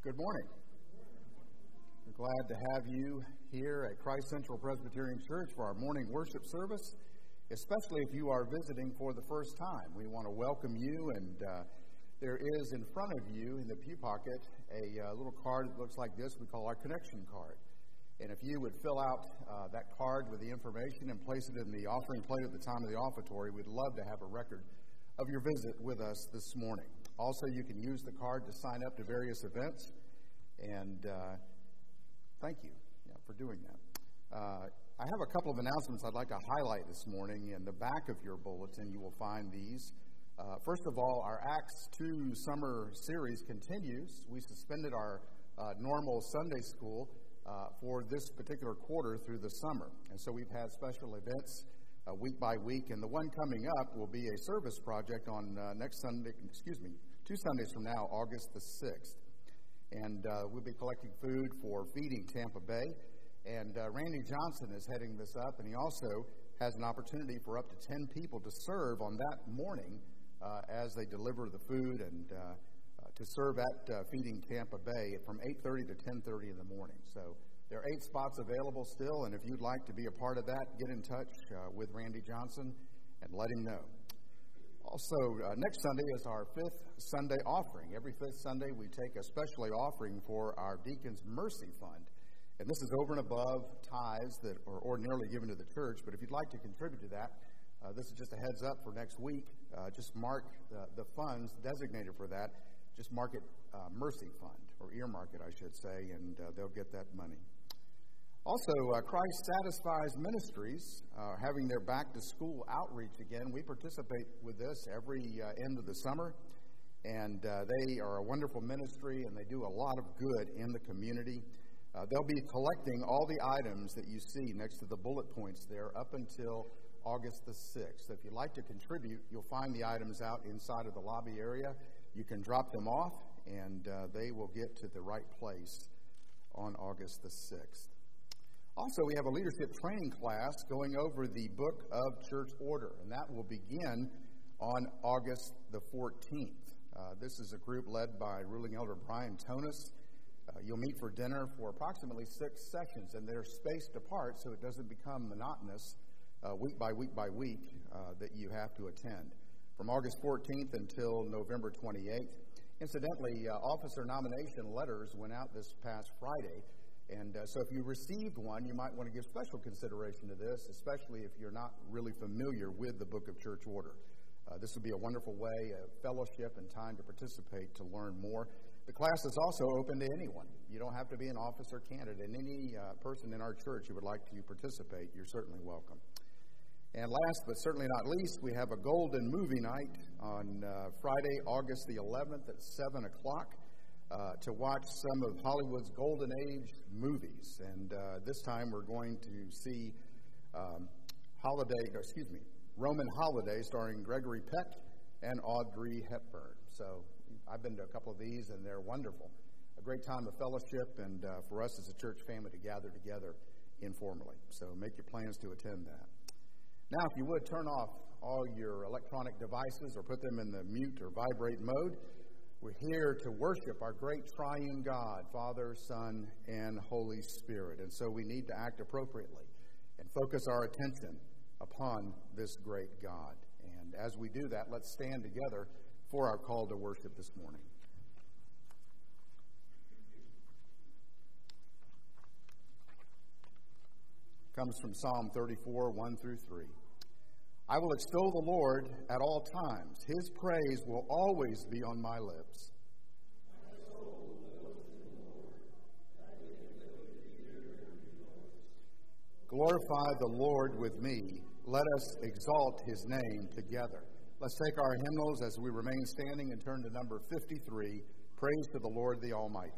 Good morning. We're glad to have you here at Christ Central Presbyterian Church for our morning worship service, especially if you are visiting for the first time. We want to welcome you, and there is in front of you in the pew pocket a little card that looks like this we call our connection card. And if you would fill out that card with the information and place it in the offering plate at the time of the offertory, we'd love to have a record of your visit with us this morning. Also, you can use the card to sign up to various events, and thank you for doing that. I have a couple of announcements I'd like to highlight this morning. In the back of your bulletin, you will find these. First of all, our Acts 2 summer series continues. We suspended our normal Sunday school for this particular quarter through the summer, and so we've had special events week by week, and the one coming up will be a service project on next Sunday, 2 Sundays from now, August the 6th. And we'll be collecting food for Feeding Tampa Bay, and Randy Johnson is heading this up, and he also has an opportunity for up to 10 people to serve on that morning as they deliver the food and to serve at Feeding Tampa Bay from 8:30 to 10:30 in the morning. So there are 8 spots available still, and if you'd like to be a part of that, get in touch with Randy Johnson and let him know. Also, next Sunday is our 5th Sunday offering. Every 5th Sunday, we take a special offering for our Deacons Mercy Fund. And this is over and above tithes that are ordinarily given to the church. But if you'd like to contribute to that, this is just a heads up for next week. Just mark the funds designated for that. Just mark it Mercy Fund, or earmark it, I should say, and they'll get that money. Also, Christ Satisfies Ministries, having their back-to-school outreach again. We participate with this every end of the summer, and they are a wonderful ministry, and they do a lot of good in the community. They'll be collecting all the items that you see next to the bullet points there up until August the 6th. So if you'd like to contribute, you'll find the items out inside of the lobby area. You can drop them off, and they will get to the right place on August the 6th. Also, we have a leadership training class going over the Book of Church Order, and that will begin on August the 14th. This is a group led by Ruling Elder Brian Tonis. You'll meet for dinner for approximately 6 sessions, and they're spaced apart so it doesn't become monotonous week by week by week that you have to attend. From August 14th until November 28th. Incidentally, officer nomination letters went out this past Friday. And so if you received one, you might want to give special consideration to this, especially if you're not really familiar with the Book of Church Order. This would be a wonderful way of fellowship and time to participate to learn more. The class is also open to anyone. You don't have to be an officer candidate. Any person in our church who would like to participate, you're certainly welcome. And last but certainly not least, we have a golden movie night on Friday, August the 11th at 7 o'clock. To watch some of Hollywood's golden age movies. And this time we're going to see Roman Holiday starring Gregory Peck and Audrey Hepburn. So I've been to a couple of these, and they're wonderful. A great time of fellowship, and for us as a church family to gather together informally. So make your plans to attend that. Now, if you would, turn off all your electronic devices or put them in the mute or vibrate mode. We're here to worship our great triune God, Father, Son, and Holy Spirit. And so we need to act appropriately and focus our attention upon this great God. And as we do that, let's stand together for our call to worship this morning. It comes from Psalm 34, 1 through 3. I will extol the Lord at all times. His praise will always be on my lips. Glorify the Lord with me. Let us exalt his name together. Let's take our hymnals as we remain standing and turn to number 53, Praise to the Lord the Almighty.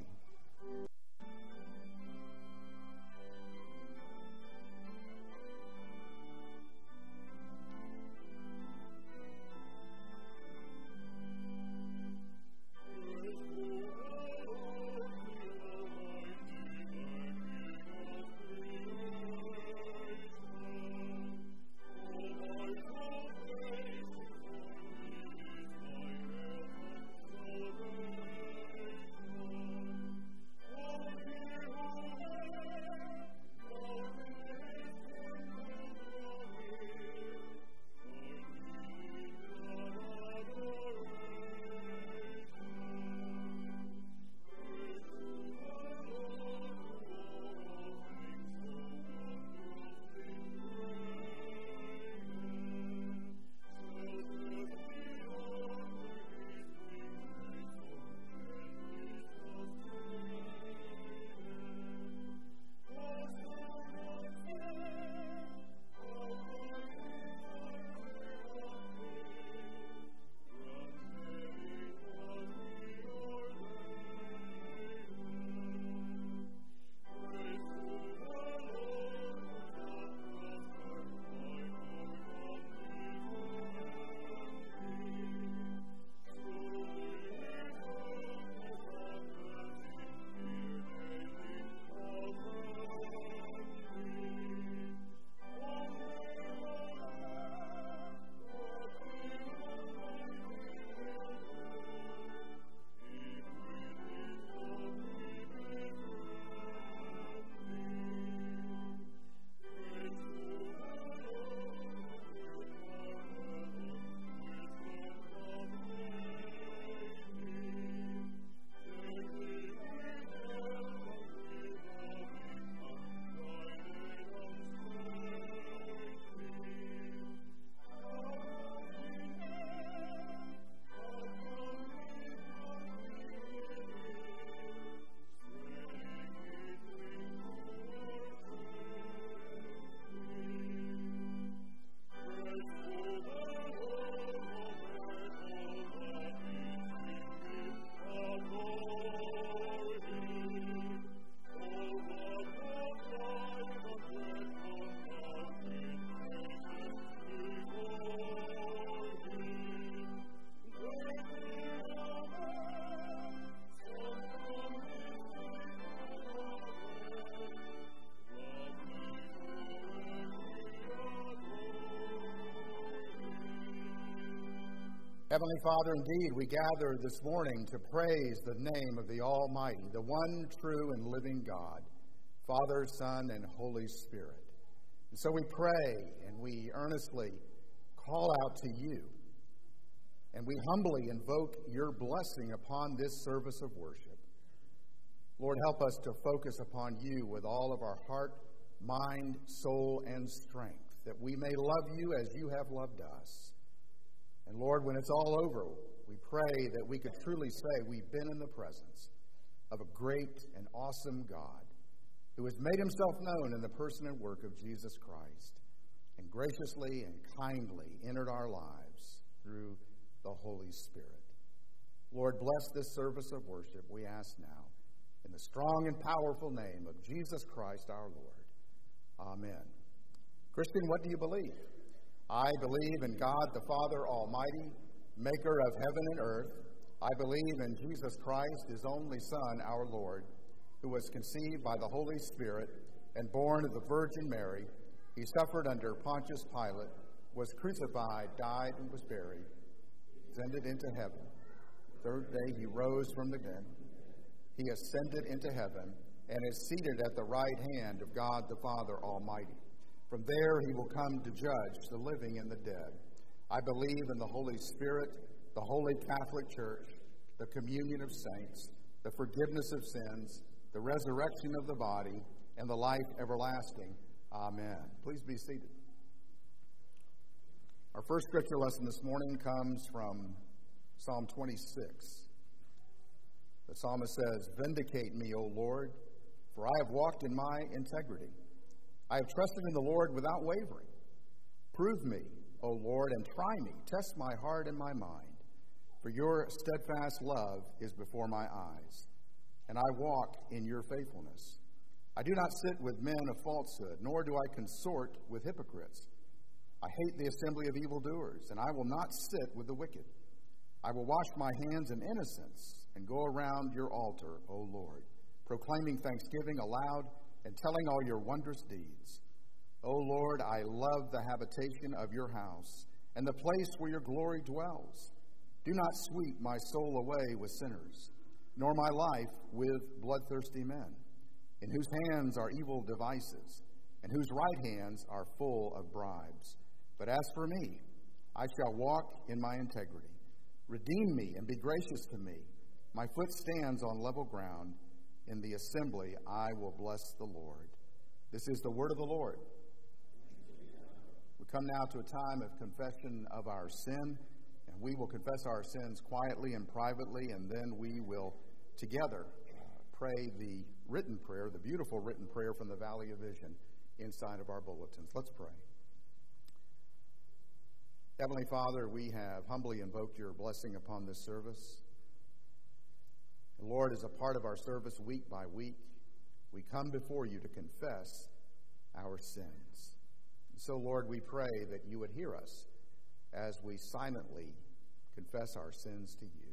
Heavenly Father, indeed, we gather this morning to praise the name of the Almighty, the one true and living God, Father, Son, and Holy Spirit. And so we pray and we earnestly call out to you, and we humbly invoke your blessing upon this service of worship. Lord, help us to focus upon you with all of our heart, mind, soul, and strength, that we may love you as you have loved us. And Lord, when it's all over, we pray that we could truly say we've been in the presence of a great and awesome God who has made himself known in the person and work of Jesus Christ and graciously and kindly entered our lives through the Holy Spirit. Lord, bless this service of worship, we ask now, in the strong and powerful name of Jesus Christ our Lord. Amen. Christian, what do you believe? I believe in God the Father Almighty, maker of heaven and earth. I believe in Jesus Christ, his only Son, our Lord, who was conceived by the Holy Spirit and born of the Virgin Mary. He suffered under Pontius Pilate, was crucified, died, and was buried, ascended into heaven. Third day he rose from the dead. He ascended into heaven and is seated at the right hand of God the Father Almighty. From there he will come to judge the living and the dead. I believe in the Holy Spirit, the Holy Catholic Church, the communion of saints, the forgiveness of sins, the resurrection of the body, and the life everlasting. Amen. Please be seated. Our first scripture lesson this morning comes from Psalm 26. The psalmist says, "Vindicate me, O Lord, for I have walked in my integrity. I have trusted in the Lord without wavering. Prove me, O Lord, and try me. Test my heart and my mind. For your steadfast love is before my eyes, and I walk in your faithfulness. I do not sit with men of falsehood, nor do I consort with hypocrites. I hate the assembly of evildoers, and I will not sit with the wicked. I will wash my hands in innocence and go around your altar, O Lord, proclaiming thanksgiving aloud and telling all your wondrous deeds. O Lord, I love the habitation of your house and the place where your glory dwells. Do not sweep my soul away with sinners, nor my life with bloodthirsty men, in whose hands are evil devices, and whose right hands are full of bribes. But as for me, I shall walk in my integrity. Redeem me and be gracious to me. My foot stands on level ground. In the assembly I will bless the Lord." This is the word of the Lord. We come now to a time of confession of our sin, and we will confess our sins quietly and privately, and then we will together pray the written prayer, the beautiful written prayer from the Valley of Vision inside of our bulletins. Let's pray. Heavenly Father, we have humbly invoked your blessing upon this service. Lord, as a part of our service week by week, we come before you to confess our sins. So, Lord, we pray that you would hear us as we silently confess our sins to you.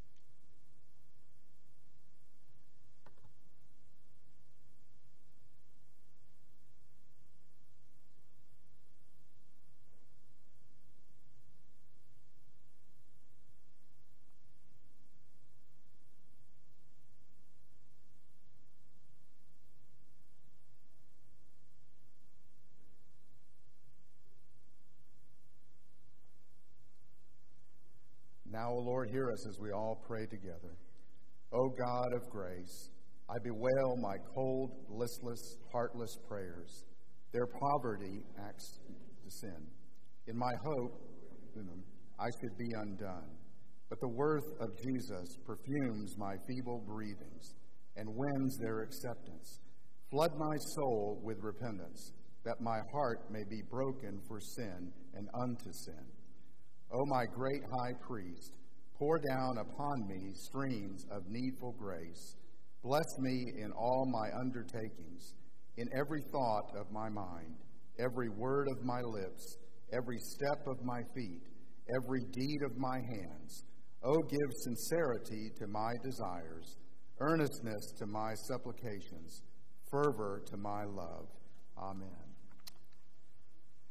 Now, O Lord, hear us as we all pray together. O God of grace, I bewail my cold, listless, heartless prayers. Their poverty acts to sin. In my hope, I should be undone. But the worth of Jesus perfumes my feeble breathings and wins their acceptance. Flood my soul with repentance, that my heart may be broken for sin and unto sin. O my great high priest, pour down upon me streams of needful grace. Bless me in all my undertakings, in every thought of my mind, every word of my lips, every step of my feet, every deed of my hands. O give sincerity to my desires, earnestness to my supplications, fervor to my love. Amen.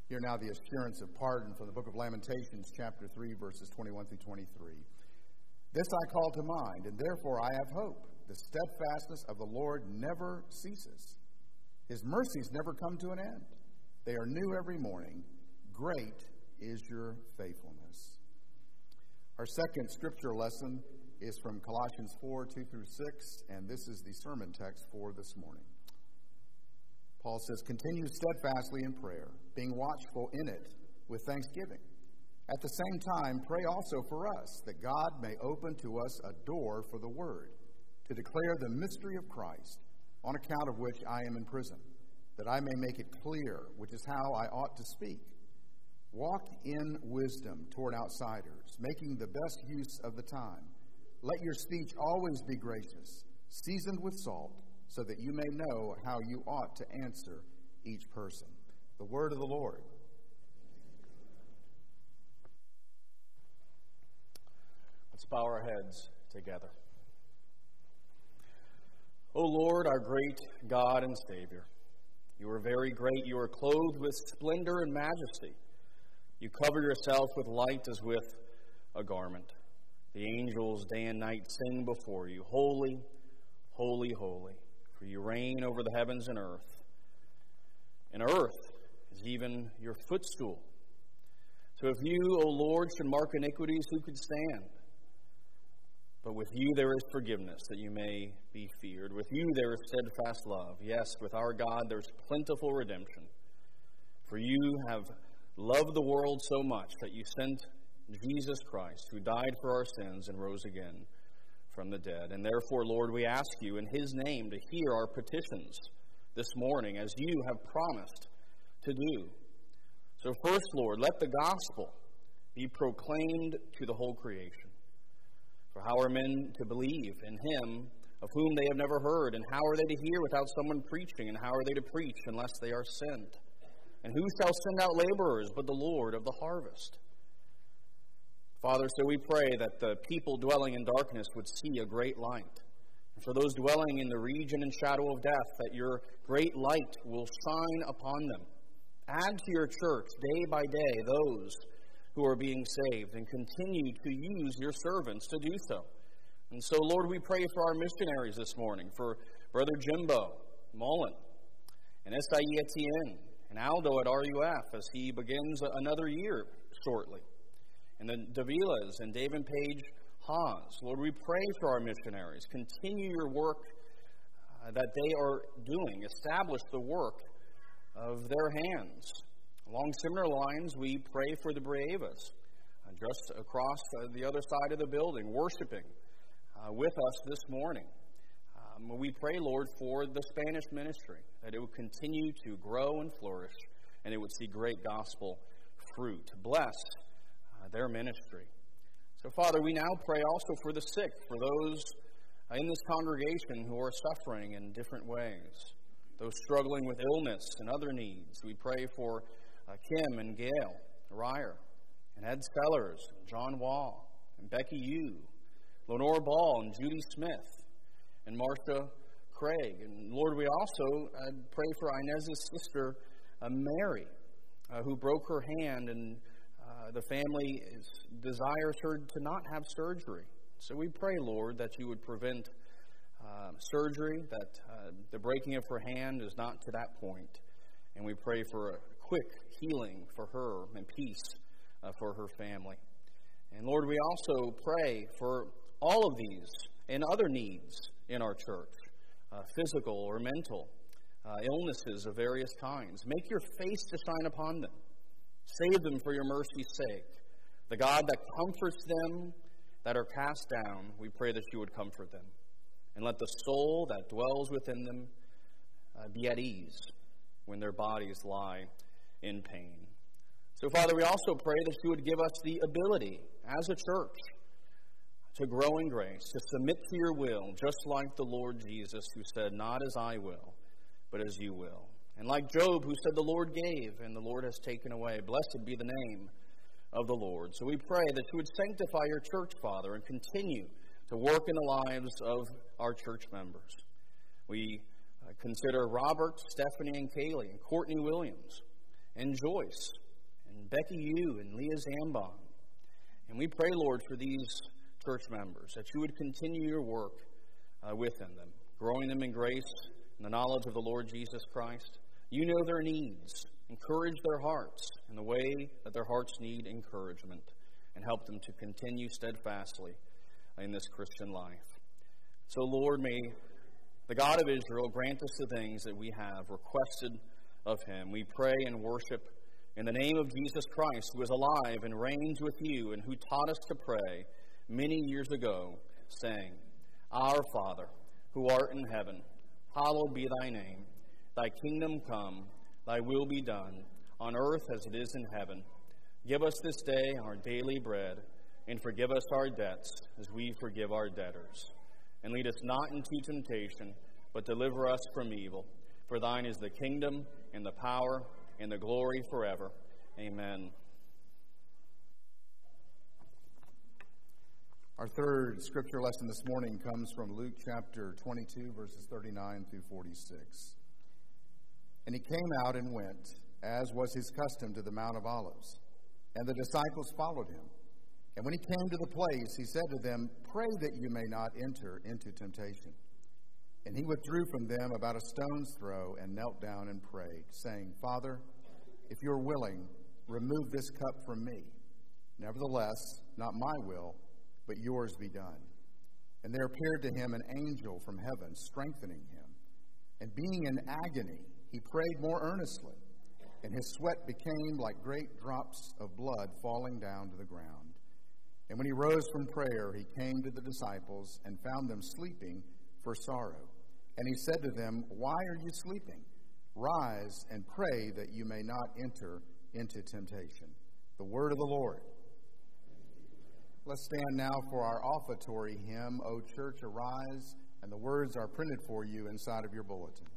Hear now the assurance of pardon from the book of Lamentations, chapter 3, verses 21 through 23. This I call to mind, and therefore I have hope. The steadfastness of the Lord never ceases. His mercies never come to an end. They are new every morning. Great is your faithfulness. Our second scripture lesson is from Colossians 4, 2 through 6, and this is the sermon text for this morning. Paul says, continue steadfastly in prayer, being watchful in it with thanksgiving. At the same time, pray also for us, that God may open to us a door for the word, to declare the mystery of Christ, on account of which I am in prison, that I may make it clear, which is how I ought to speak. Walk in wisdom toward outsiders, making the best use of the time. Let your speech always be gracious, seasoned with salt, so that you may know how you ought to answer each person. The word of the Lord. Let's bow our heads together. O Lord, our great God and Savior, you are very great. You are clothed with splendor and majesty. You cover yourself with light as with a garment. The angels day and night sing before you, holy, holy, holy. For you reign over the heavens and earth. And earth is even your footstool. So if you, O Lord, should mark iniquities, who could stand? But with you there is forgiveness, that you may be feared. With you there is steadfast love. Yes, with our God there's plentiful redemption. For you have loved the world so much that you sent Jesus Christ, who died for our sins and rose again from the dead. And therefore, Lord, we ask you in his name to hear our petitions this morning, as you have promised to do. So first, Lord, let the gospel be proclaimed to the whole creation. For how are men to believe in him of whom they have never heard? And how are they to hear without someone preaching? And how are they to preach unless they are sent? And who shall send out laborers but the Lord of the harvest? Father, so we pray that the people dwelling in darkness would see a great light. And for those dwelling in the region and shadow of death, that your great light will shine upon them. Add to your church day by day those who are being saved, and continue to use your servants to do so. And so, Lord, we pray for our missionaries this morning, for Brother Jimbo Mullen, and Esai Etienne, and Aldo at RUF as he begins another year shortly. And then Davilas and Dave and Paige Haas. Lord, we pray for our missionaries. Continue your work that they are doing. Establish the work of their hands. Along similar lines, we pray for the Brievas, just across the other side of the building, worshiping with us this morning. We pray, Lord, for the Spanish ministry, that it would continue to grow and flourish, and it would see great gospel fruit. Bless their ministry. So, Father, we now pray also for the sick, for those in this congregation who are suffering in different ways, those struggling with illness and other needs. We pray for Kim and Gail Ryer, and Ed Sellers, John Wall, and Becky Yu, Lenore Ball, and Judy Smith, and Marcia Craig. And Lord, we also pray for Inez's sister, Mary, who broke her hand, and the family desires her to not have surgery. So we pray, Lord, that you would prevent surgery, that the breaking of her hand is not to that point. And we pray for a quick healing for her and peace for her family. And Lord, we also pray for all of these and other needs in our church, physical or mental, illnesses of various kinds. Make your face to shine upon them. Save them for your mercy's sake. The God that comforts them that are cast down, we pray that you would comfort them. And let the soul that dwells within them be at ease when their bodies lie in pain. So, Father, we also pray that you would give us the ability as a church to grow in grace, to submit to your will, just like the Lord Jesus, who said, not as I will, but as you will. And like Job, who said, the Lord gave, and the Lord has taken away. Blessed be the name of the Lord. So we pray that you would sanctify your church, Father, and continue to work in the lives of our church members. We consider Robert, Stephanie, and Kaylee, and Courtney Williams, and Joyce, and Becky Yu, and Leah Zambon. And we pray, Lord, for these church members, that you would continue your work within them, growing them in grace and the knowledge of the Lord Jesus Christ. You know their needs. Encourage their hearts in the way that their hearts need encouragement, and help them to continue steadfastly in this Christian life. So, Lord, may the God of Israel grant us the things that we have requested of him. We pray and worship in the name of Jesus Christ, who is alive and reigns with you, and who taught us to pray many years ago, saying, Our Father, who art in heaven, hallowed be thy name. Thy kingdom come, thy will be done, on earth as it is in heaven. Give us this day our daily bread, and forgive us our debts as we forgive our debtors. And lead us not into temptation, but deliver us from evil. For thine is the kingdom, and the power, and the glory forever. Amen. Our third scripture lesson this morning comes from Luke chapter 22, verses 39 through 46. And he came out and went, as was his custom, to the Mount of Olives. And the disciples followed him. And when he came to the place, he said to them, Pray that you may not enter into temptation. And he withdrew from them about a stone's throw and knelt down and prayed, saying, Father, if you are willing, remove this cup from me. Nevertheless, not my will, but yours be done. And there appeared to him an angel from heaven, strengthening him. And being in agony, he prayed more earnestly, and his sweat became like great drops of blood falling down to the ground. And when he rose from prayer, he came to the disciples and found them sleeping for sorrow. And he said to them, Why are you sleeping? Rise and pray that you may not enter into temptation. The word of the Lord. Let's stand now for our offertory hymn, O Church, Arise, and the words are printed for you inside of your bulletin.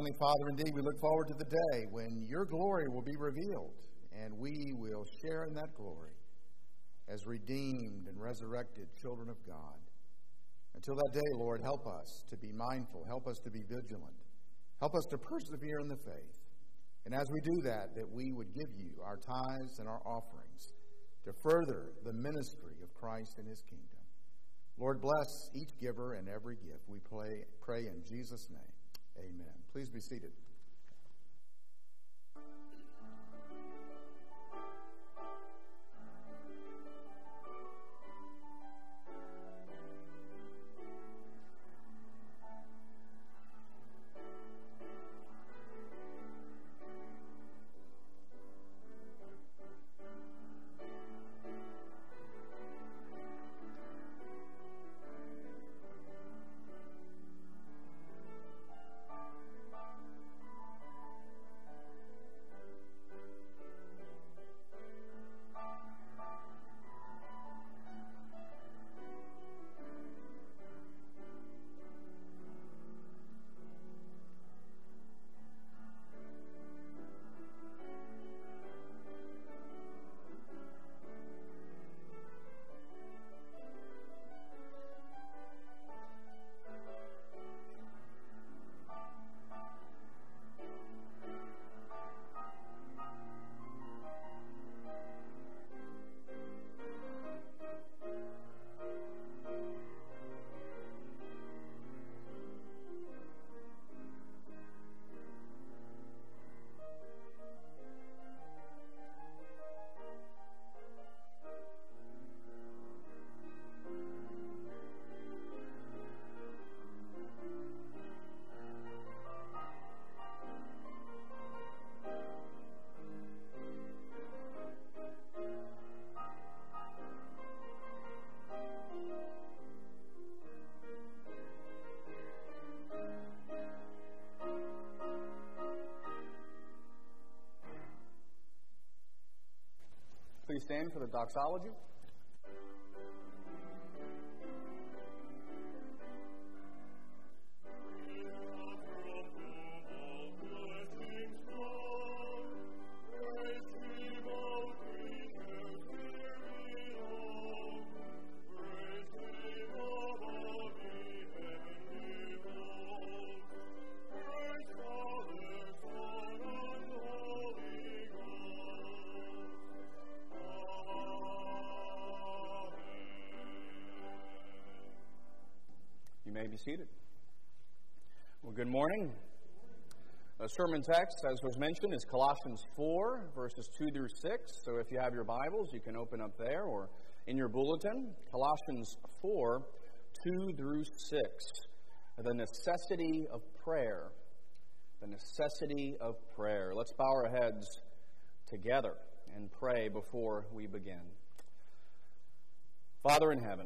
Heavenly Father, indeed, we look forward to the day when your glory will be revealed, and we will share in that glory as redeemed and resurrected children of God. Until that day, Lord, help us to be mindful, help us to be vigilant, help us to persevere in the faith. And as we do that, that we would give you our tithes and our offerings to further the ministry of Christ and his kingdom. Lord, bless each giver and every gift. We pray in Jesus' name. Amen. Please be seated. Please stand for the doxology. Be seated. Well, good morning. The sermon text, as was mentioned, is Colossians 4, verses 2 through 6. So if you have your Bibles, you can open up there or in your bulletin. Colossians 4, 2 through 6. The necessity of prayer. The necessity of prayer. Let's bow our heads together and pray before we begin. Father in heaven,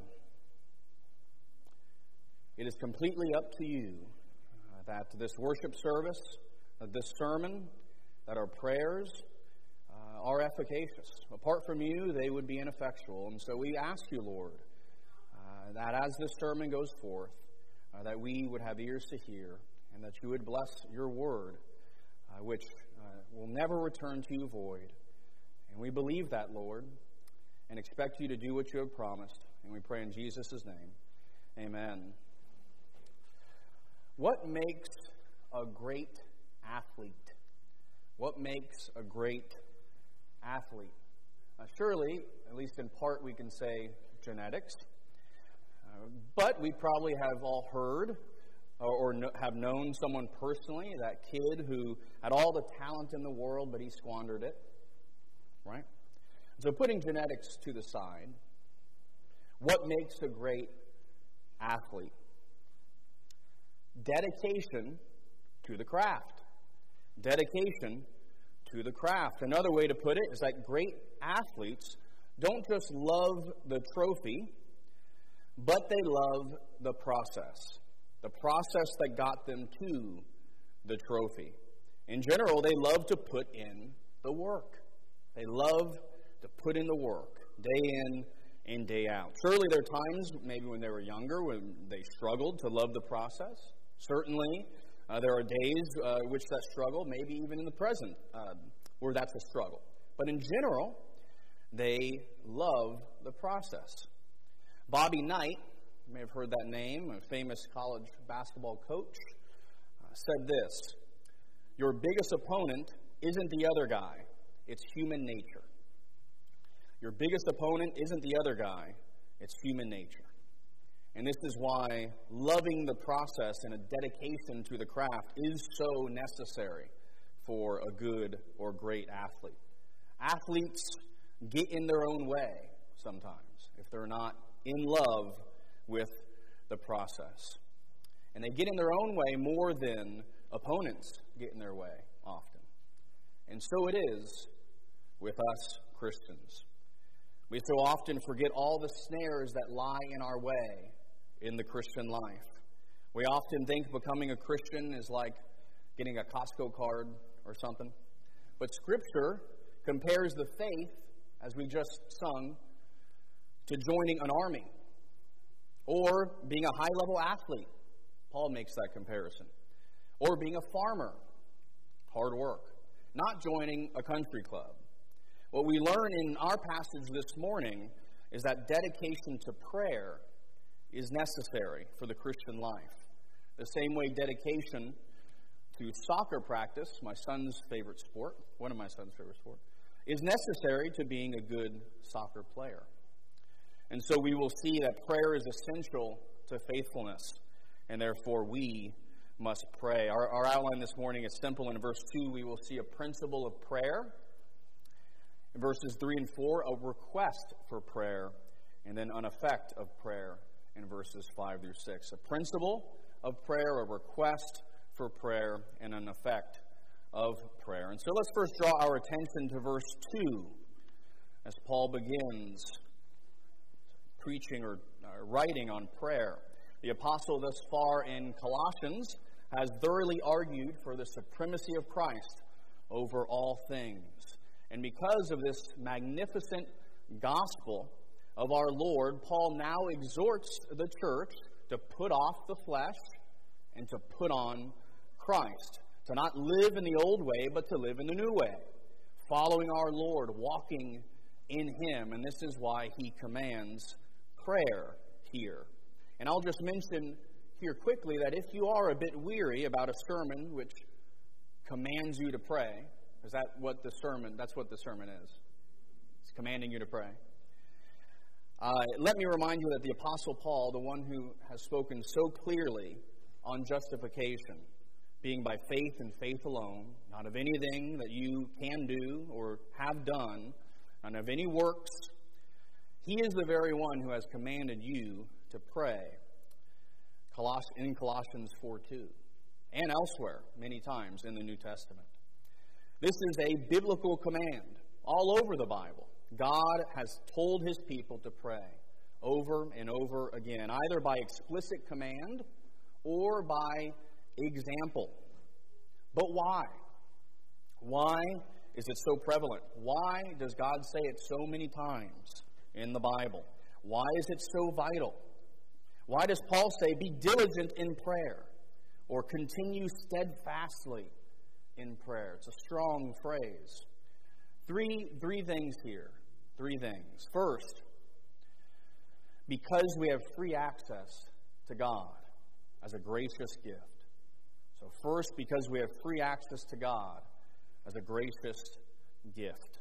it is completely up to you that this worship service, that this sermon, that our prayers are efficacious. Apart from you, they would be ineffectual. And so we ask you, Lord, that as this sermon goes forth, that we would have ears to hear, and that you would bless your word, which will never return to you void. And we believe that, Lord, and expect you to do what you have promised. And we pray in Jesus' name. Amen. What makes a great athlete? What makes a great athlete? Surely, at least in part, we can say genetics. But we probably have all heard or have known someone personally, that kid who had all the talent in the world, but he squandered it. Right? So putting genetics to the side, what makes a great athlete? Dedication to the craft. Dedication to the craft. Another way to put it is that great athletes don't just love the trophy, but they love the process. The process that got them to the trophy. In general, they love to put in the work. They love to put in the work, day in and day out. Surely there are times, maybe when they were younger, when they struggled to love the process. Certainly, There are days which that struggle, maybe even in the present, where that's a struggle. But in general, they love the process. Bobby Knight, you may have heard that name, a famous college basketball coach, said this: "Your biggest opponent isn't the other guy, it's human nature." Your biggest opponent isn't the other guy, it's human nature. And this is why loving the process and a dedication to the craft is so necessary for a good or great athlete. Athletes get in their own way sometimes if they're not in love with the process. And they get in their own way more than opponents get in their way often. And so it is with us Christians. We so often forget all the snares that lie in our way in the Christian life. We often think becoming a Christian is like getting a Costco card or something. But Scripture compares the faith, as we just sung, to joining an army or being a high-level athlete. Paul makes that comparison. Or being a farmer, hard work, not joining a country club. What we learn in our passage this morning is that dedication to prayer is necessary for the Christian life. The same way dedication to soccer practice, my son's favorite sport, one of my son's favorite sports, is necessary to being a good soccer player. And so we will see that prayer is essential to faithfulness, and therefore we must pray. Our outline this morning is simple. In verse 2, we will see a principle of prayer. In verses 3 and 4, a request for prayer, and then an effect of prayer in verses 5 through 6. A principle of prayer, a request for prayer, and an effect of prayer. And so let's first draw our attention to verse 2 as Paul begins preaching or writing on prayer. The apostle thus far in Colossians has thoroughly argued for the supremacy of Christ over all things. And because of this magnificent gospel of our Lord, Paul now exhorts the church to put off the flesh and to put on Christ. To not live in the old way, but to live in the new way. Following our Lord, walking in Him. And this is why he commands prayer here. And I'll just mention here quickly that if you are a bit weary about a sermon which commands you to pray, is that what the sermon, that's what the sermon is. It's commanding you to pray. Let me remind you that the Apostle Paul, the one who has spoken so clearly on justification, being by faith and faith alone, not of anything that you can do or have done, none of any works, he is the very one who has commanded you to pray. In Colossians 4:2, and elsewhere many times in the New Testament. This is a biblical command all over the Bible. God has told His people to pray over and over again, either by explicit command or by example. But why? Why is it so prevalent? Why does God say it so many times in the Bible? Why is it so vital? Why does Paul say, be diligent in prayer, or continue steadfastly in prayer? It's a strong phrase. Three things here. Three things. First, because we have free access to God as a gracious gift. So first, because we have free access to God as a gracious gift.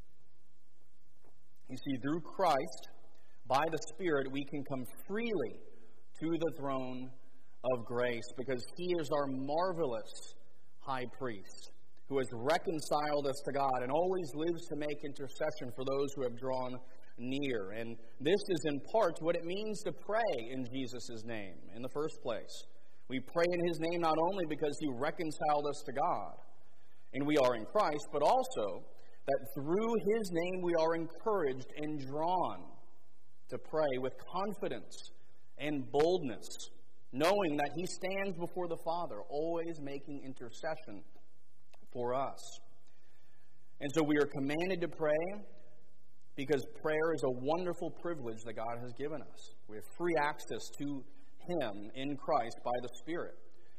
You see, through Christ, by the Spirit, we can come freely to the throne of grace because He is our marvelous high priest who has reconciled us to God and always lives to make intercession for those who have drawn near. And this is in part what it means to pray in Jesus' name in the first place. We pray in His name not only because He reconciled us to God and we are in Christ, but also that through His name we are encouraged and drawn to pray with confidence and boldness, knowing that He stands before the Father, always making intercession for us. And so we are commanded to pray because prayer is a wonderful privilege that God has given us. We have free access to Him in Christ by the Spirit.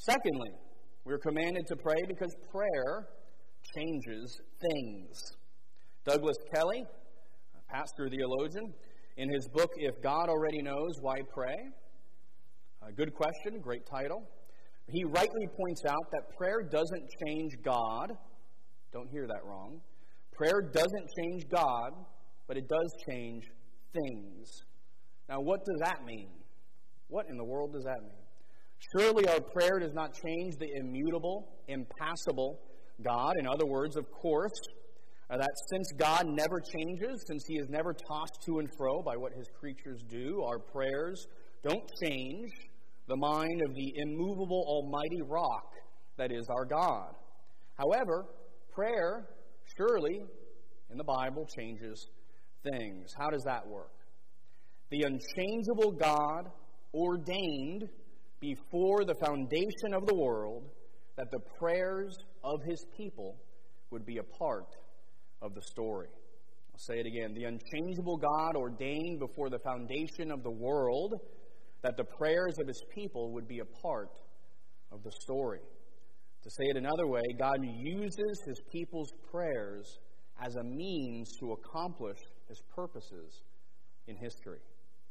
Secondly, we're commanded to pray because prayer changes things. Douglas Kelly, a pastor theologian, in his book, If God Already Knows, Why Pray? A good question, great title. He rightly points out that prayer doesn't change God. Don't hear that wrong. Prayer doesn't change God, but it does change things. Now, what does that mean? What in the world does that mean? Surely our prayer does not change the immutable, impassible God. In other words, of course, that since God never changes, since He is never tossed to and fro by what His creatures do, our prayers don't change the mind of the immovable, almighty rock that is our God. However, prayer, surely, in the Bible, changes things. How does that work? The unchangeable God ordained before the foundation of the world that the prayers of His people would be a part of the story. I'll say it again. The unchangeable God ordained before the foundation of the world that the prayers of His people would be a part of the story. To say it another way, God uses His people's prayers as a means to accomplish His purposes in history.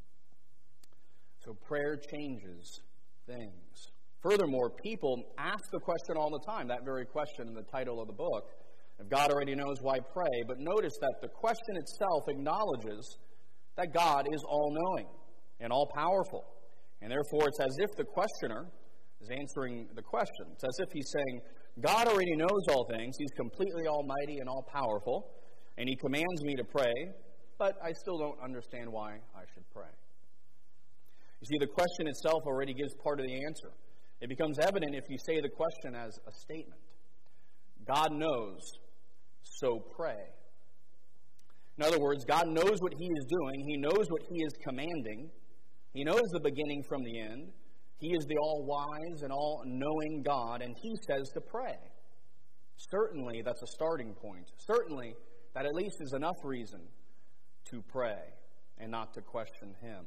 So prayer changes things. Furthermore, people ask the question all the time, that very question in the title of the book, if God already knows, why pray? But notice that the question itself acknowledges that God is all-knowing and all-powerful. And therefore, it's as if the questioner is answering the question. It's as if he's saying, God already knows all things. He's completely almighty and all-powerful. And He commands me to pray, but I still don't understand why I should pray. You see, the question itself already gives part of the answer. It becomes evident if you say the question as a statement. God knows, so pray. In other words, God knows what He is doing. He knows what He is commanding. He knows the beginning from the end. He is the all-wise and all-knowing God, and He says to pray. Certainly, that's a starting point. Certainly, that at least is enough reason to pray and not to question Him.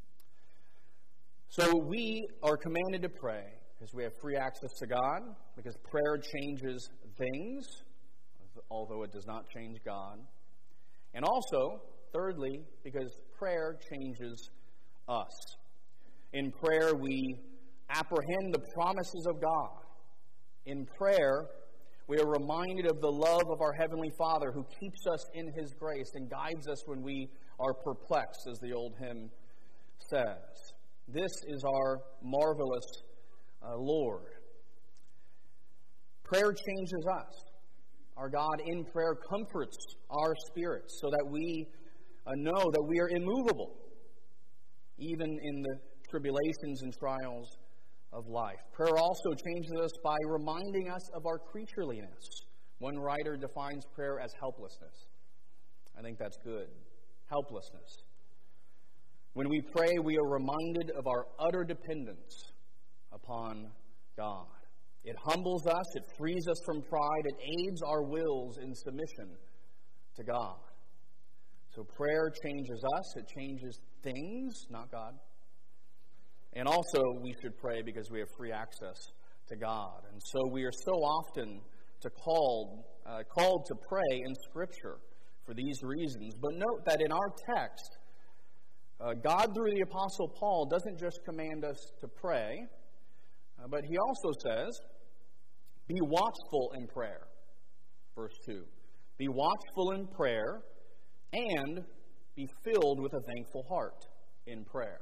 So we are commanded to pray because we have free access to God, because prayer changes things, although it does not change God. And also, thirdly, because prayer changes us. In prayer, we apprehend the promises of God. In prayer, we are reminded of the love of our Heavenly Father who keeps us in His grace and guides us when we are perplexed, as the old hymn says. This is our marvelous Lord. Prayer changes us. Our God in prayer comforts our spirits so that we know that we are immovable, even in the tribulations and trials of life. Prayer also changes us by reminding us of our creatureliness. One writer defines prayer as helplessness. I think that's good. Helplessness. When we pray, we are reminded of our utter dependence upon God. It humbles us, it frees us from pride, it aids our wills in submission to God. So prayer changes us, it changes things, not God. And also we should pray because we have free access to God. And so we are so often called to pray in Scripture for these reasons. But note that in our text, God through the Apostle Paul doesn't just command us to pray, but he also says, be watchful in prayer. Verse 2. Be watchful in prayer and be filled with a thankful heart in prayer.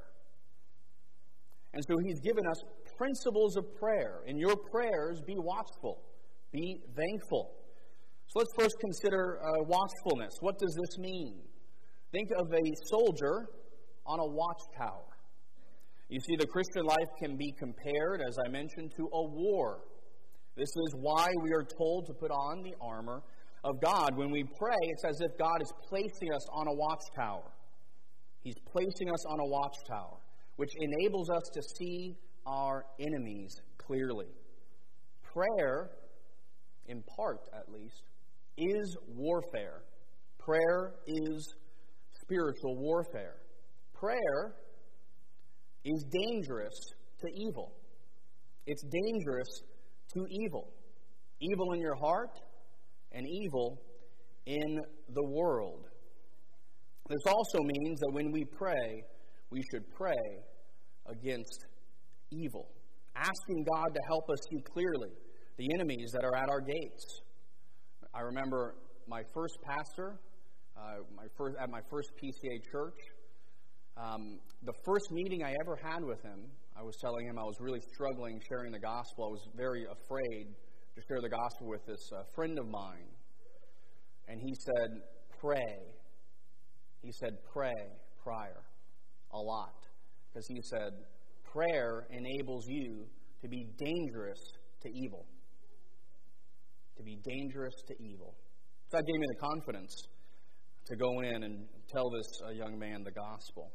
And so he's given us principles of prayer. In your prayers, be watchful. Be thankful. So let's first consider watchfulness. What does this mean? Think of a soldier on a watchtower. You see, the Christian life can be compared, as I mentioned, to a war. This is why we are told to put on the armor of God. When we pray, it's as if God is placing us on a watchtower. He's placing us on a watchtower, which enables us to see our enemies clearly. Prayer, in part at least, is warfare. Prayer is spiritual warfare. Prayer is dangerous to evil. It's dangerous to evil. Evil in your heart and evil in the world. This also means that when we pray, we should pray against evil, asking God to help us see clearly the enemies that are at our gates. I remember my first pastor, at my first PCA church, the first meeting I ever had with him, I was telling him I was really struggling sharing the gospel. I was very afraid to share the gospel with this friend of mine. And he said, pray. He said, pray prior a lot. Because he said, prayer enables you to be dangerous to evil. To be dangerous to evil. So that gave me the confidence to go in and tell this young man the gospel.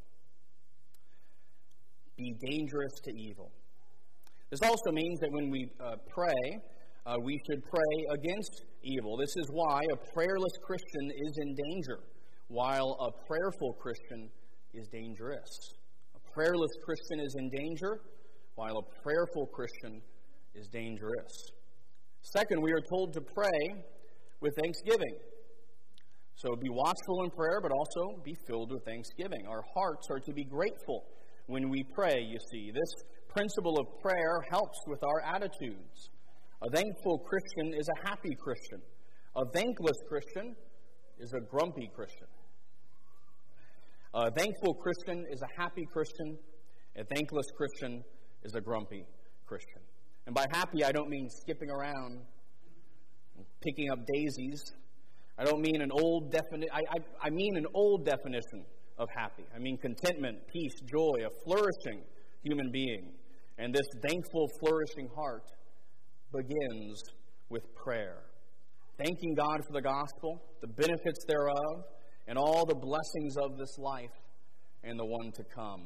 Be dangerous to evil. This also means that when we pray, we should pray against evil. This is why a prayerless Christian is in danger, while a prayerful Christian is dangerous. A prayerless Christian is in danger, while a prayerful Christian is dangerous. Second, we are told to pray with thanksgiving. So be watchful in prayer, but also be filled with thanksgiving. Our hearts are to be grateful when we pray, you see. This principle of prayer helps with our attitudes. A thankful Christian is a happy Christian. A thankless Christian is a grumpy Christian. A thankful Christian is a happy Christian. A thankless Christian is a grumpy Christian. And by happy, I don't mean skipping around, picking up daisies. I don't mean an old definition. I mean an old definition of happy. I mean contentment, peace, joy, a flourishing human being. And this thankful, flourishing heart begins with prayer. Thanking God for the gospel, the benefits thereof, and all the blessings of this life and the one to come.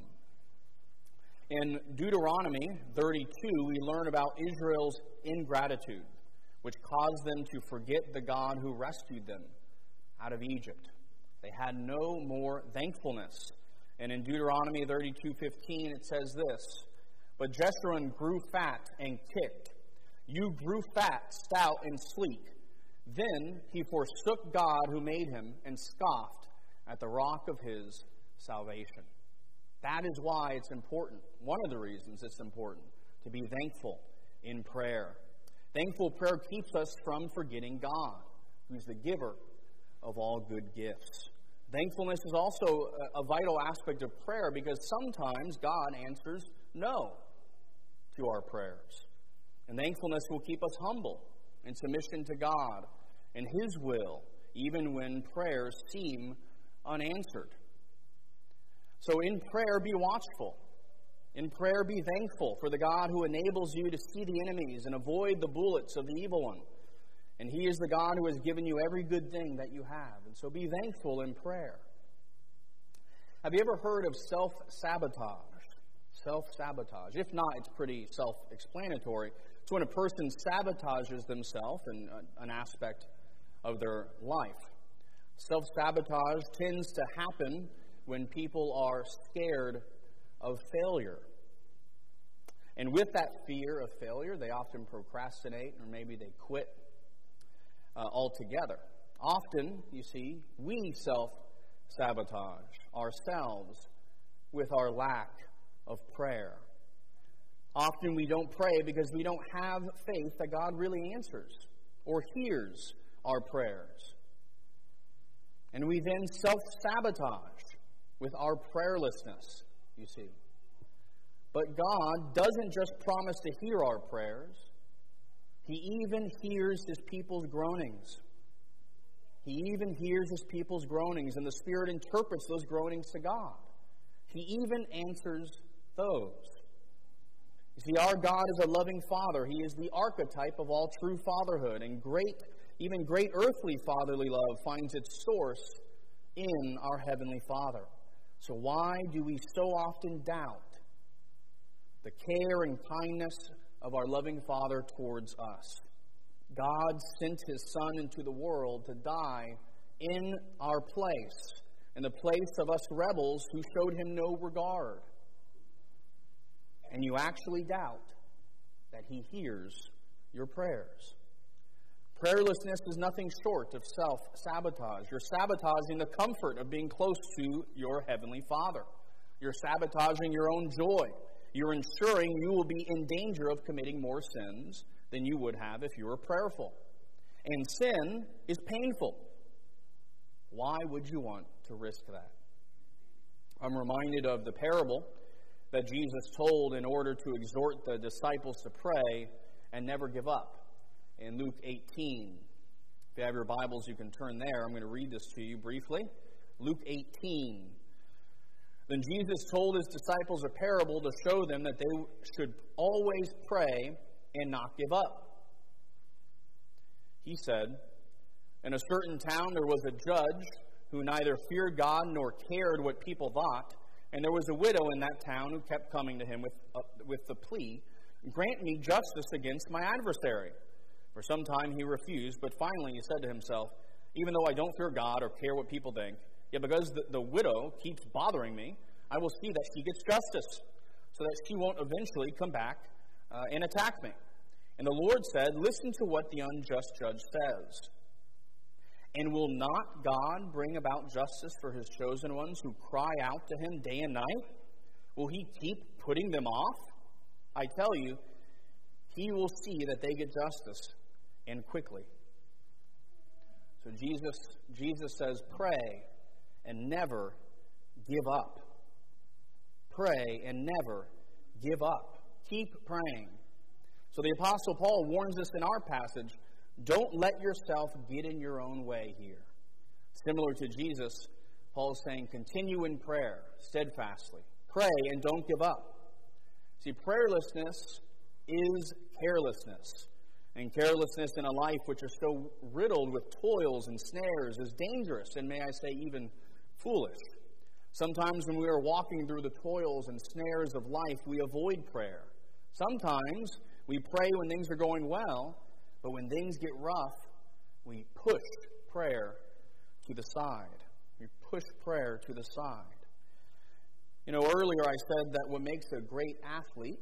In Deuteronomy 32, we learn about Israel's ingratitude, which caused them to forget the God who rescued them out of Egypt. They had no more thankfulness. And in Deuteronomy 32:15, it says this, "But Jeshurun grew fat and kicked. You grew fat, stout, and sleek. Then he forsook God who made him and scoffed at the rock of his salvation." That is why it's important, one of the reasons it's important, to be thankful in prayer. Thankful prayer keeps us from forgetting God, who's the giver of all good gifts. Thankfulness is also a vital aspect of prayer because sometimes God answers no to our prayers. And thankfulness will keep us humble in submission to God and His will, even when prayers seem unanswered. So in prayer, be watchful. In prayer, be thankful for the God who enables you to see the enemies and avoid the bullets of the evil one. And He is the God who has given you every good thing that you have. And so be thankful in prayer. Have you ever heard of self-sabotage? Self-sabotage. If not, it's pretty self-explanatory. It's when a person sabotages themselves in an aspect of their life. Self-sabotage tends to happen when people are scared of failure. And with that fear of failure, they often procrastinate or maybe they quit altogether. Often, you see, we self-sabotage ourselves with our lack of prayer. Often we don't pray because we don't have faith that God really answers or hears our prayers. And we then self-sabotage with our prayerlessness, you see. But God doesn't just promise to hear our prayers. He even hears His people's groanings. He even hears His people's groanings, and the Spirit interprets those groanings to God. He even answers those. You see, our God is a loving Father. He is the archetype of all true fatherhood, and even great earthly fatherly love finds its source in our Heavenly Father. So why do we so often doubt the care and kindness of our loving Father towards us? God sent His Son into the world to die in our place, in the place of us rebels who showed Him no regard. And you actually doubt that He hears your prayers. Prayerlessness is nothing short of self-sabotage. You're sabotaging the comfort of being close to your Heavenly Father. You're sabotaging your own joy. You're ensuring you will be in danger of committing more sins than you would have if you were prayerful. And sin is painful. Why would you want to risk that? I'm reminded of the parable that Jesus told in order to exhort the disciples to pray and never give up. In Luke 18. If you have your Bibles, you can turn there. I'm going to read this to you briefly. Luke 18. Then Jesus told His disciples a parable to show them that they should always pray and not give up. He said, in a certain town there was a judge who neither feared God nor cared what people thought, and there was a widow in that town who kept coming to him with the plea, "Grant me justice against my adversary." For some time he refused, but finally he said to himself, "Even though I don't fear God or care what people think, yet because the widow keeps bothering me, I will see that she gets justice, so that she won't eventually come back and attack me." And the Lord said, "Listen to what the unjust judge says. And will not God bring about justice for His chosen ones who cry out to Him day and night? Will He keep putting them off? I tell you, He will see that they get justice, and quickly." So Jesus says, pray and never give up. Pray and never give up. Keep praying. So the Apostle Paul warns us in our passage, don't let yourself get in your own way here. Similar to Jesus, Paul is saying, continue in prayer steadfastly. Pray and don't give up. See, prayerlessness is carelessness. And carelessness in a life which is so riddled with toils and snares is dangerous and, may I say, even foolish. Sometimes when we are walking through the toils and snares of life, we avoid prayer. Sometimes we pray when things are going well, but when things get rough, we push prayer to the side. We push prayer to the side. You know, earlier I said that what makes a great athlete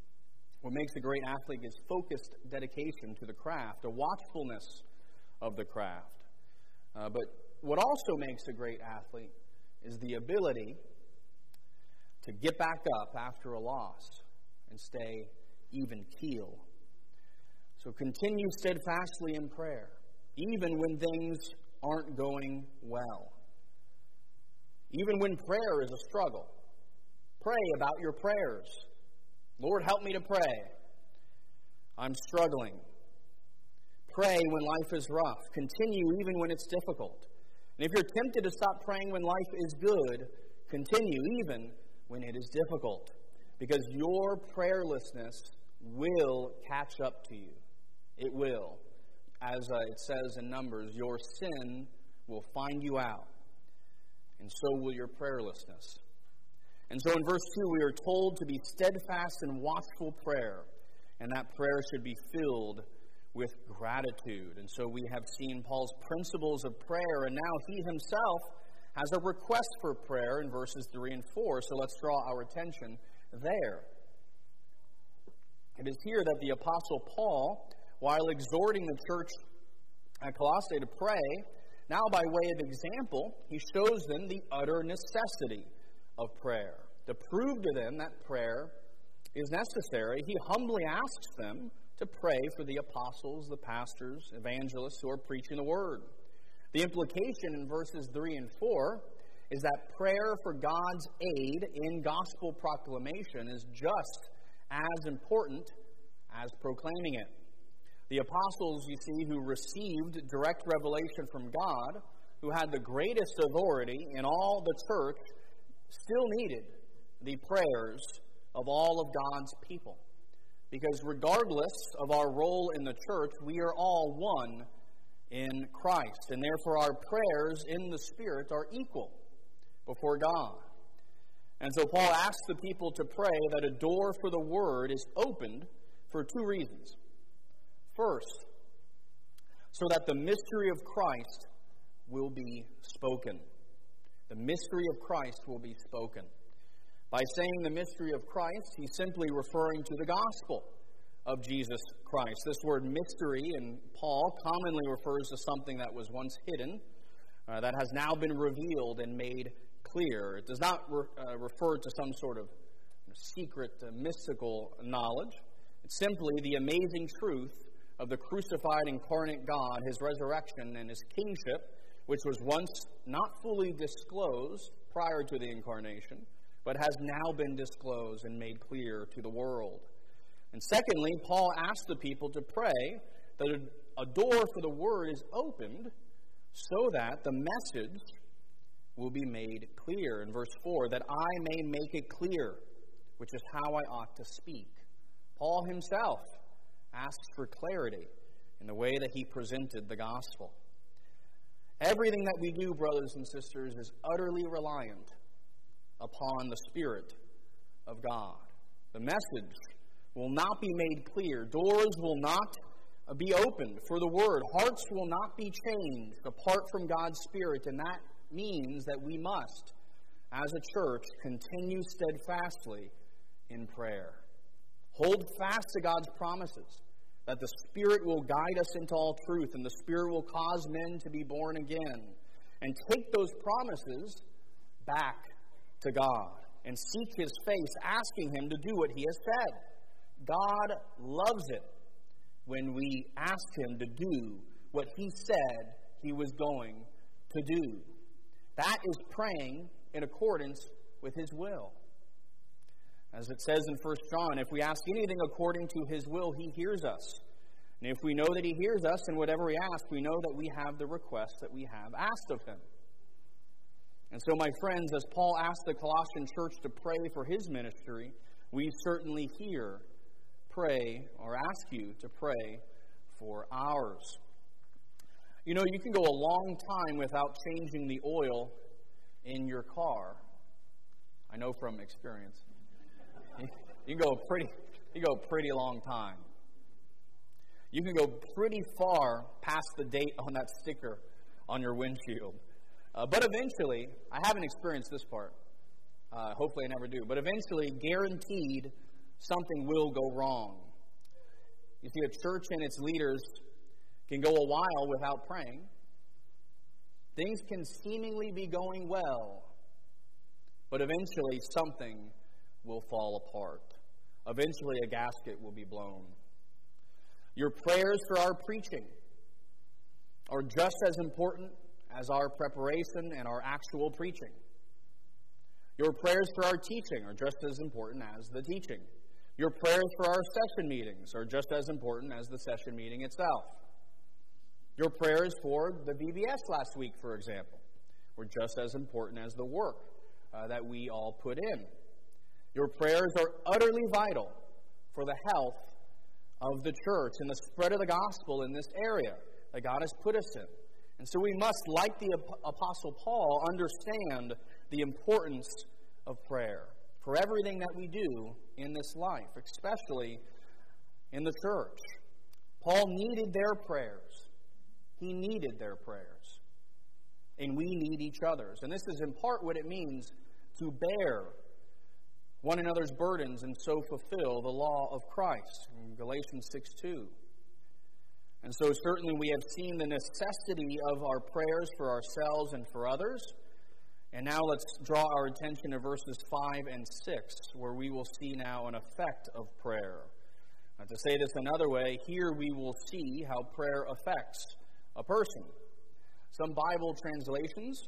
is focused dedication to the craft, a watchfulness of the craft. But what also makes a great athlete is the ability to get back up after a loss and stay even keel. So continue steadfastly in prayer, even when things aren't going well. Even when prayer is a struggle. Pray about your prayers. Lord, help me to pray. I'm struggling. Pray when life is rough. Continue even when it's difficult. And if you're tempted to stop praying when life is good, continue even when it is difficult. Because your prayerlessness will catch up to you. It will. As it says in Numbers, your sin will find you out. And so will your prayerlessness. And so in verse 2, we are told to be steadfast in watchful prayer. And that prayer should be filled with gratitude. And so we have seen Paul's principles of prayer, and now he himself has a request for prayer in verses 3 and 4. So let's draw our attention there. It is here that the Apostle Paul, while exhorting the church at Colossae to pray, now by way of example, he shows them the utter necessity of prayer. To prove to them that prayer is necessary, he humbly asks them to pray for the apostles, the pastors, evangelists who are preaching the word. The implication in verses 3 and 4 is that prayer for God's aid in gospel proclamation is just as important as proclaiming it. The apostles, you see, who received direct revelation from God, who had the greatest authority in all the church, still needed the prayers of all of God's people. Because regardless of our role in the church, we are all one in Christ. And therefore our prayers in the Spirit are equal before God. And so Paul asks the people to pray that a door for the word is opened for two reasons. First, so that the mystery of Christ will be spoken. The mystery of Christ will be spoken. By saying the mystery of Christ, he's simply referring to the gospel. of Jesus Christ. This word mystery in Paul commonly refers to something that was once hidden, that has now been revealed and made clear. It does not refer to some sort of secret, mystical knowledge. It's simply the amazing truth of the crucified incarnate God, his resurrection, and his kingship, which was once not fully disclosed prior to the incarnation, but has now been disclosed and made clear to the world. And secondly, Paul asked the people to pray that a door for the word is opened so that the message will be made clear. In verse 4, that I may make it clear, which is how I ought to speak. Paul himself asks for clarity in the way that he presented the gospel. Everything that we do, brothers and sisters, is utterly reliant upon the Spirit of God. The message will not be made clear. Doors will not be opened for the word. Hearts will not be changed apart from God's Spirit, and that means that we must, as a church, continue steadfastly in prayer. Hold fast to God's promises, that the Spirit will guide us into all truth, and the Spirit will cause men to be born again. And take those promises back to God and seek His face, asking Him to do what He has said. God loves it when we ask Him to do what He said He was going to do. That is praying in accordance with His will. As it says in 1 John, if we ask anything according to His will, He hears us. And if we know that He hears us in whatever we ask, we know that we have the request that we have asked of Him. And so, my friends, as Paul asked the Colossian church to pray for his ministry, we certainly here pray or ask you to pray for ours. You know, you can go a long time without changing the oil in your car. I know from experience. You can go a pretty long time. You can go pretty far past the date on that sticker on your windshield. But eventually, I haven't experienced this part. Hopefully I never do. But eventually, guaranteed, something will go wrong. You see, a church and its leaders can go a while without praying. Things can seemingly be going well. But eventually, something will fall apart. Eventually, a gasket will be blown. Your prayers for our preaching are just as important as our preparation and our actual preaching. Your prayers for our teaching are just as important as the teaching. Your prayers for our session meetings are just as important as the session meeting itself. Your prayers for the VBS last week, for example, were just as important as the work that we all put in. Your prayers are utterly vital for the health of the church and the spread of the gospel in this area that God has put us in. And so we must, like the Apostle Paul, understand the importance of prayer for everything that we do in this life, especially in the church. Paul needed their prayers. He needed their prayers. And we need each other's. And this is in part what it means to bear one another's burdens and so fulfill the law of Christ in Galatians 6:2. And so certainly we have seen the necessity of our prayers for ourselves and for others. And now let's draw our attention to verses 5 and 6, where we will see now an effect of prayer. Now, to say this another way, here we will see how prayer affects a person. Some Bible translations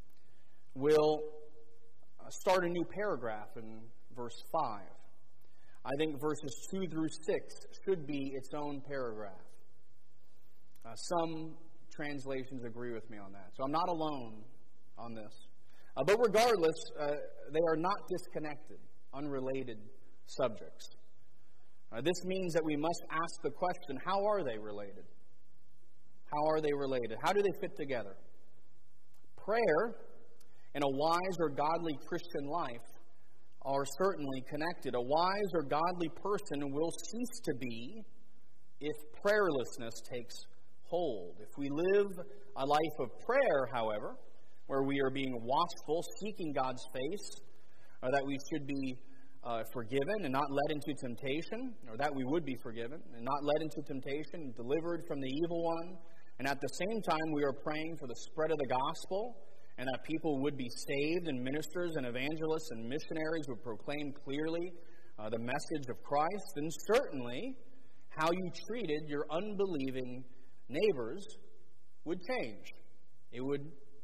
will start a new paragraph in verse 5. I think verses 2 through 6 should be its own paragraph. Some translations agree with me on that. So I'm not alone on this. But regardless, they are not disconnected, unrelated subjects. This means that we must ask the question, how are they related? How are they related? How do they fit together? Prayer and a wise or godly Christian life are certainly connected. A wise or godly person will cease to be if prayerlessness takes hold. If we live a life of prayer, however, where we are being watchful, seeking God's face, or that we should be forgiven and not led into temptation, or that we would be forgiven and not led into temptation, delivered from the evil one. And at the same time, we are praying for the spread of the gospel and that people would be saved, and ministers and evangelists and missionaries would proclaim clearly the message of Christ. Then certainly how you treated your unbelieving neighbors would change. It would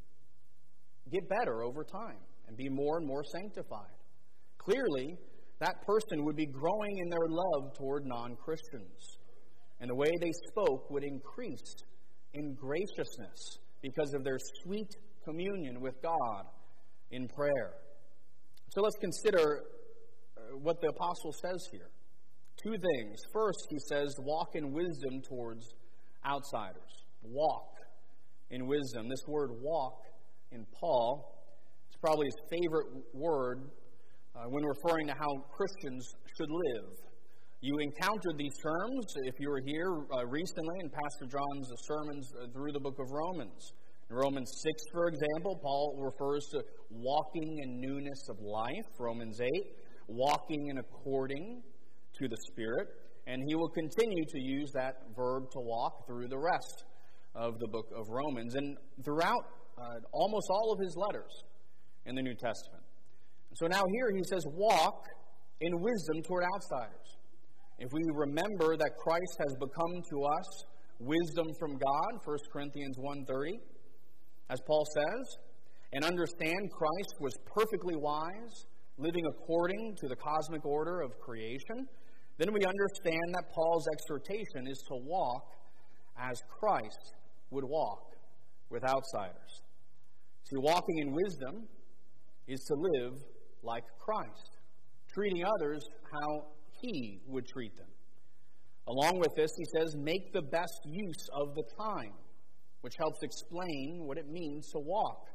get better over time and be more and more sanctified. Clearly, that person would be growing in their love toward non-Christians. And the way they spoke would increase in graciousness because of their sweet communion with God in prayer. So let's consider what the apostle says here. Two things. First, he says, walk in wisdom towards outsiders. Walk in wisdom. This word walk in Paul is probably his favorite word when referring to how Christians should live. You encountered these terms if you were here recently in Pastor John's sermons through the book of Romans. In Romans 6, for example, Paul refers to walking in newness of life. Romans 8, walking in according to the Spirit. And he will continue to use that verb to walk through the rest of the book of Romans and throughout almost all of his letters in the New Testament. So now here he says, walk in wisdom toward outsiders. If we remember that Christ has become to us wisdom from God, 1 Corinthians 1:30, as Paul says, and understand Christ was perfectly wise, living according to the cosmic order of creation, then we understand that Paul's exhortation is to walk as Christ would walk with outsiders. See, walking in wisdom is to live like Christ, treating others how he would treat them. Along with this, he says, make the best use of the time, which helps explain what it means to walk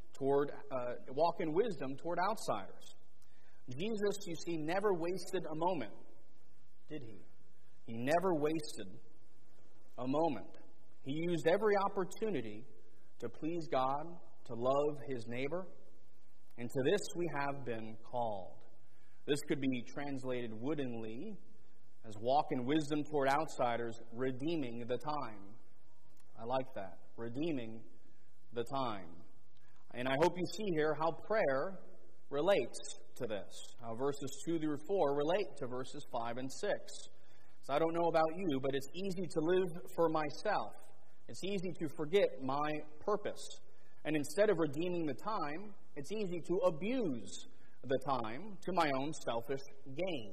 in wisdom toward outsiders. Jesus, you see, never wasted a moment, did he? He never wasted a moment. He used every opportunity to please God, to love his neighbor, and to this we have been called. This could be translated woodenly as walk in wisdom toward outsiders, redeeming the time. I like that. Redeeming the time. And I hope you see here how prayer relates to this. How verses 2 through 4 relate to verses 5 and 6. So I don't know about you, but it's easy to live for myself. It's easy to forget my purpose. And instead of redeeming the time, it's easy to abuse the time to my own selfish gain,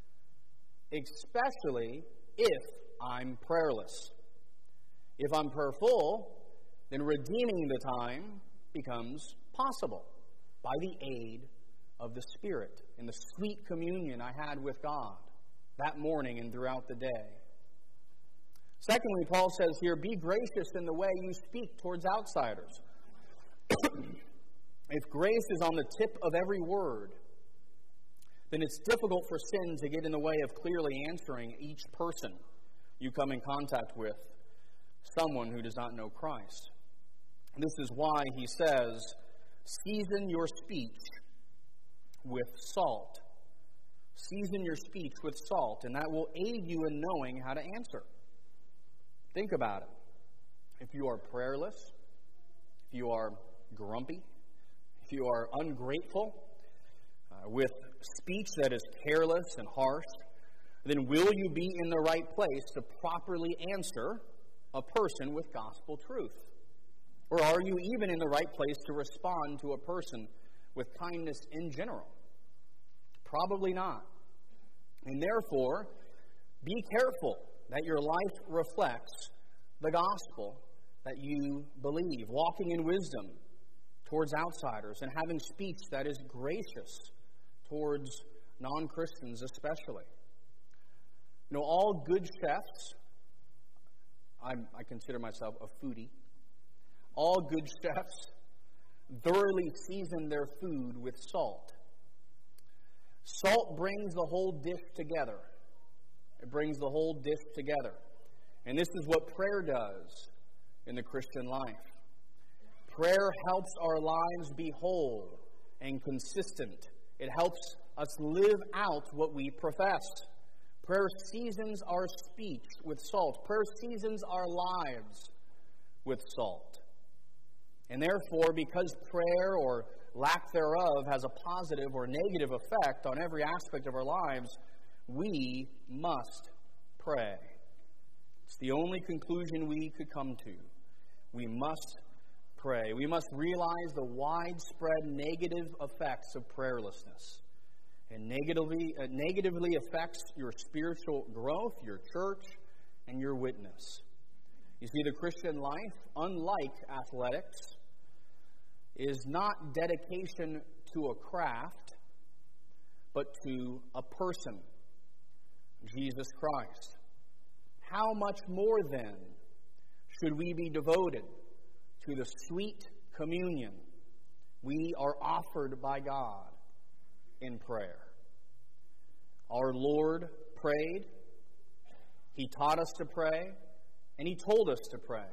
especially if I'm prayerless. If I'm prayerful, then redeeming the time becomes possible by the aid of the Spirit in the sweet communion I had with God that morning and throughout the day. Secondly, Paul says here, be gracious in the way you speak towards outsiders. If grace is on the tip of every word, then it's difficult for sin to get in the way of clearly answering each person you come in contact with, someone who does not know Christ. This is why he says, season your speech with salt. Season your speech with salt, and that will aid you in knowing how to answer. Think about it. If you are prayerless, if you are grumpy, if you are ungrateful, with speech that is careless and harsh, then will you be in the right place to properly answer a person with gospel truth? Or are you even in the right place to respond to a person with kindness in general? Probably not. And therefore, be careful that your life reflects the gospel that you believe, walking in wisdom towards outsiders and having speech that is gracious towards non-Christians especially. You know, all good chefs, I consider myself a foodie, all good chefs thoroughly season their food with salt. Salt brings the whole dish together. It brings the whole dish together. And this is what prayer does in the Christian life. Prayer helps our lives be whole and consistent It helps us live out what we profess. Prayer seasons our speech with salt. Prayer seasons our lives with salt. And therefore, because prayer or lack thereof has a positive or negative effect on every aspect of our lives, we must pray. It's the only conclusion we could come to. We must pray. We must realize the widespread negative effects of prayerlessness. It negatively affects your spiritual growth, your church, and your witness. You see, the Christian life, unlike athletics, is not dedication to a craft, but to a person, Jesus Christ. How much more, then, should we be devoted to the sweet communion we are offered by God in prayer? Our Lord prayed. He taught us to pray, and He told us to pray.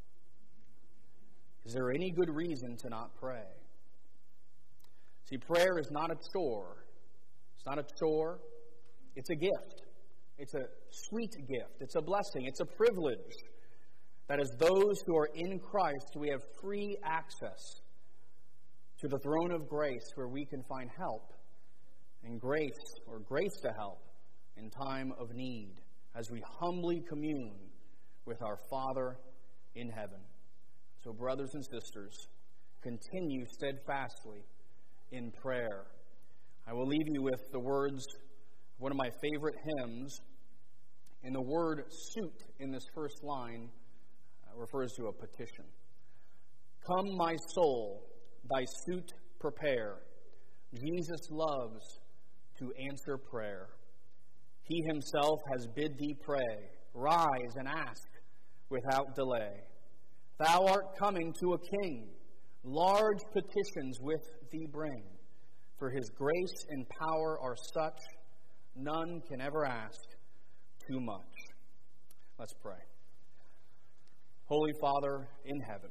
Is there any good reason to not pray? See, prayer is not a chore. It's not a chore. It's a gift. It's a sweet gift. It's a blessing. It's a privilege that as those who are in Christ, we have free access to the throne of grace where we can find help and grace to help in time of need as we humbly commune with our Father in heaven. So, brothers and sisters, continue steadfastly in prayer. I will leave you with the words of one of my favorite hymns. And the word suit in this first line refers to a petition. Come, my soul, thy suit prepare. Jesus loves to answer prayer. He himself has bid thee pray. Rise and ask without delay. Thou art coming to a king. Large petitions with thee bring. For his grace and power are such, none can ever ask too much. Let's pray. Holy Father in heaven,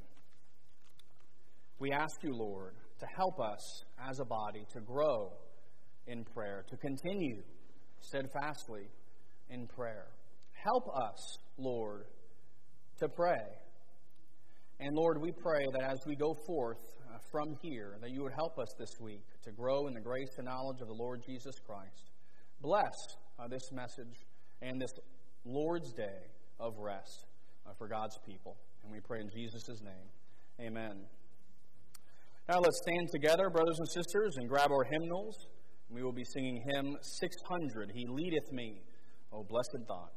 we ask you, Lord, to help us as a body to grow in prayer, to continue steadfastly in prayer. Help us, Lord, to pray. And Lord, we pray that as we go forth from here, that you would help us this week to grow in the grace and knowledge of the Lord Jesus Christ. Bless this message and this Lord's Day of rest for God's people. And we pray in Jesus' name. Amen. Now let's stand together, brothers and sisters, and grab our hymnals. We will be singing hymn 600, He Leadeth Me, O Blessed Thought.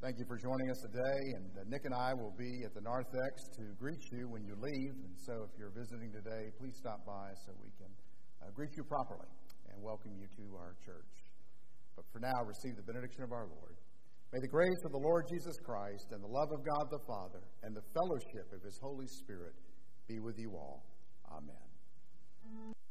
Thank you for joining us today. And Nick and I will be at the narthex to greet you when you leave. And so if you're visiting today, please stop by so we can greet you properly and welcome you to our church. But for now, receive the benediction of our Lord. May the grace of the Lord Jesus Christ and the love of God the Father and the fellowship of his Holy Spirit be with you all. Amen.